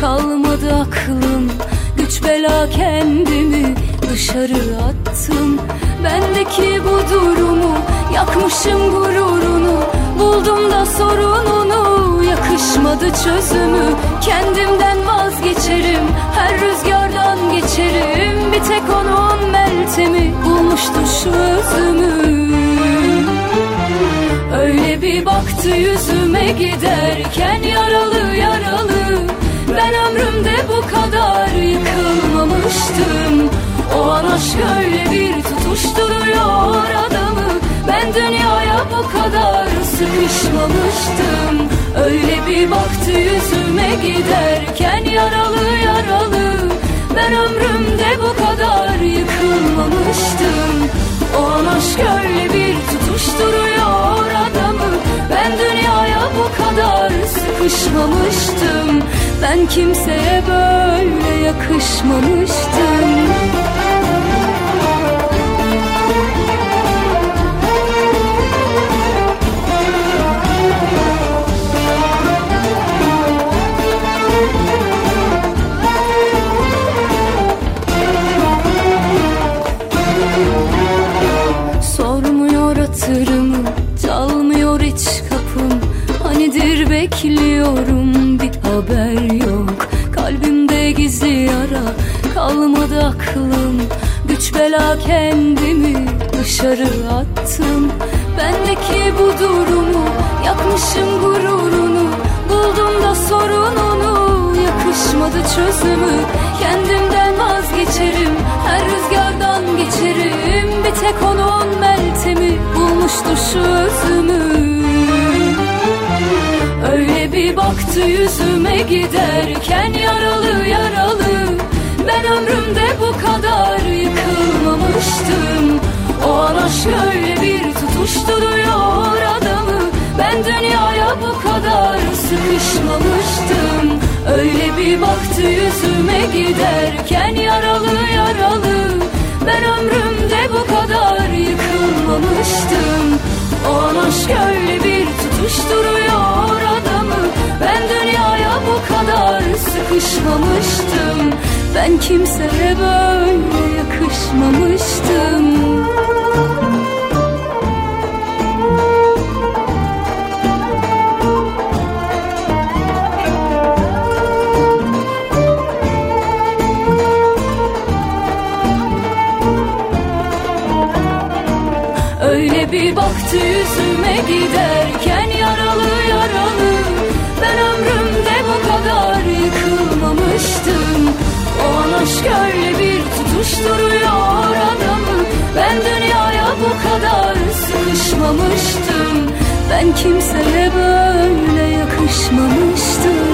kalmadı aklım. Güç bela kendimi dışarı attım. Bendeki bu durumu yakmışım gururunu. Buldum da sorununu, yakışmadı çözümü. Kendimden vazgeçerim, her rüzgardan geçerim. Bir tek onun Meltem'i bulmuştu şu özümü. Öyle bir baktı yüzüme giderken yaralı yaralı. Ben ömrümde bu kadar yıkılmamıştım. O an aşk öyle bir tutuşturuyor adamı. Ben dünyaya bu kadar sıkışmamıştım. Öyle bir baktı yüzüme giderken yaralı yaralı. Ben ömrümde bu kadar yıkılmamıştım. O an aşk öyle bir tutuşturuyor adamı. Ben dünyaya bu kadar sıkışmamıştım. Ben kimseye böyle yakışmamıştım. Sormuyor hatırımı, çalmıyor hiç kapım. Hanidir bekliyorum, bir haber yok. Kalbimde gizli yara, kalmadı aklım. Güç bela kendimi dışarı attım. Bendeki bu durumu yakmışım gururunu. Buldum da sorununu, yakışmadı çözümü. Kendimden vazgeçerim, her rüzgardan geçerim. Bir tek onun Meltem'i bulmuştu şu özümü. Öyle bir baktı yüzüme giderken yaralı yaralı. Ben ömrümde bu kadar yıkılmamıştım. O an aşk öyle bir tutuşturuyor adamı. Ben dünyaya bu kadar sıkışmamıştım. Öyle bir baktı yüzüme giderken yaralı yaralı. Ben ömrümde bu kadar yıkılmamıştım. O an aşk öyle bir tutuşturuyor adamı. Ben dünyaya bu kadar sıkışmamıştım. Ben kimseye böyle yakışmamıştım. Öyle bir baktı yüzüme giderken yaralı yaralı. Ben ömrümde bu kadar yıkılmamıştım. O an aşk öyle bir tutuşturuyor adamı. Ben dünyaya bu kadar sıkışmamıştım. Ben kimseye böyle yakışmamıştım.